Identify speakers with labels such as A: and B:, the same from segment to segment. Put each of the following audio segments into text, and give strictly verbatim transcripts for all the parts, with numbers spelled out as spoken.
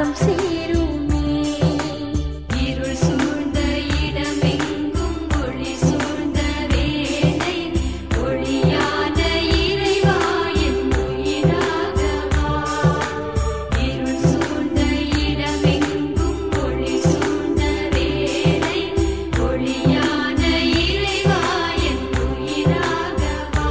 A: அகம் சேருமே.
B: இருள் சூழ்ந்த இடமெங்கும் ஒளி சூழ்ந்த வேளை ஒளியான இறைவா என் உயிராகவா. இருள் சூழ்ந்த இடமெங்கும் ஒளி சூழ்ந்த வேளை ஒளியான இறைவா என் உயிராகவா.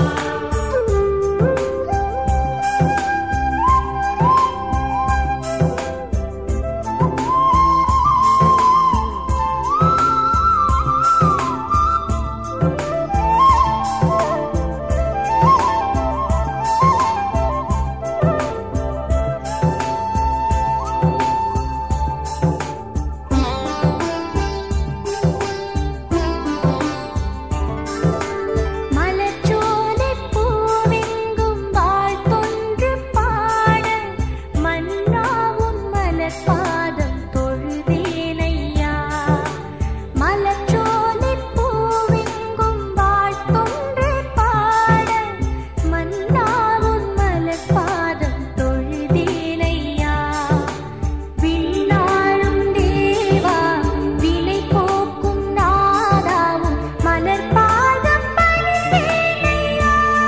A: மலர்ச்சோலைப் பூவெங்கும் வாழ்த்தொன்று பாட மன்னா உன் மலர்பாதம் தொழுதேனையா. மலர்ச்சோலைப் பூவெங்கும் வாழ்த்தொன்று பாட மன்னா உன் மலர்பாதம் தொழுதேனையா. விண்ணாளும் தேவா வினை போக்கும் நாதாவும் மலர்பாதம் பணிந்தேனையா.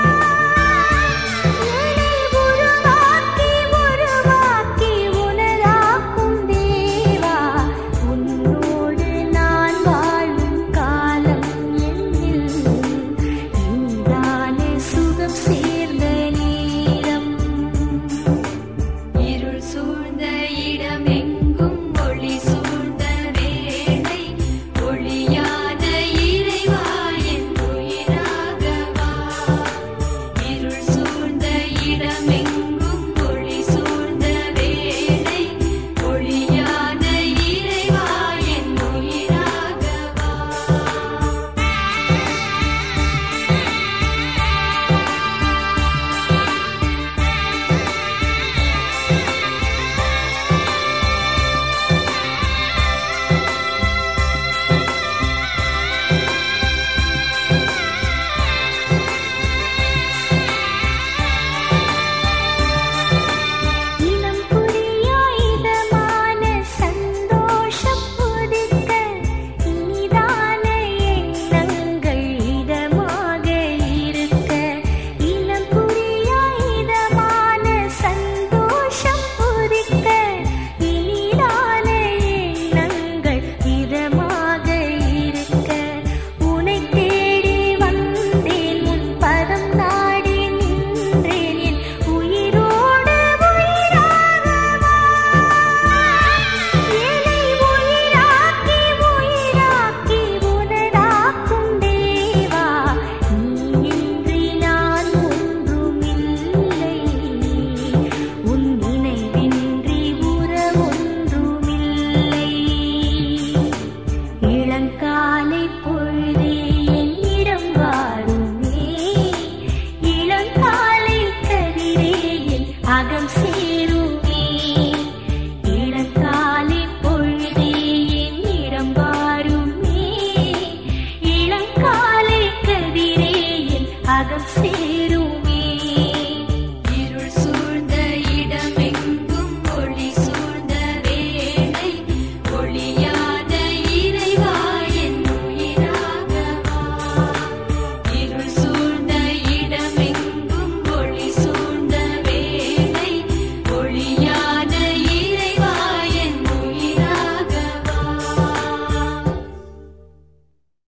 A: என்னை உருவாக்கி உருவாக்கி உனதாக்கும் தேவா, உன்னோடு நான் வாழும் காலம் என்னில் இனிதானே சுகம் சேர்ந்த நேரம்.
B: இருள் சூழ்ந்த இடமெங்கும் ஒளி சூழ்ந்த வேளை ஒளியான இறைவா என் உயிராகவா. இருள் சூழ்ந்த இடமெங்கும் ஒளி சூழ்ந்த வேளை ஒளியான இறைவா என் உயிராகவா.
A: இனம் புரியாய் இதமான சந்தோஷம் புதிக்க இனிதான எண்ணங்கள் இதமாக இருக்க. இனம் புரியாய் இதமான சந்தோஷம் புதிக்க இனிதான எண்ணங்கள் இதமாக இருக்க. உனை தேடி வந்தேன் உன் பதம் நாடி நின்றேன் என் உயிரோடு உயிராகவா. என்னை உயிராக்கி உயிராக்கி உனதாக்கும் தேவா, நீயின்றி நான் ஒன்றுமில்லை. உன் நினைவின்றி உறவொன்றுமில்லை. இளங்காலை பொழுதே என்னிடம் வாருமே. இளங்காலை கதிரே என் அகம் சேருமே. இளங்காலை பொழுதே என்னிடம் வாருமே. இளங்காலை கதிரே என் அகம் சேருமே.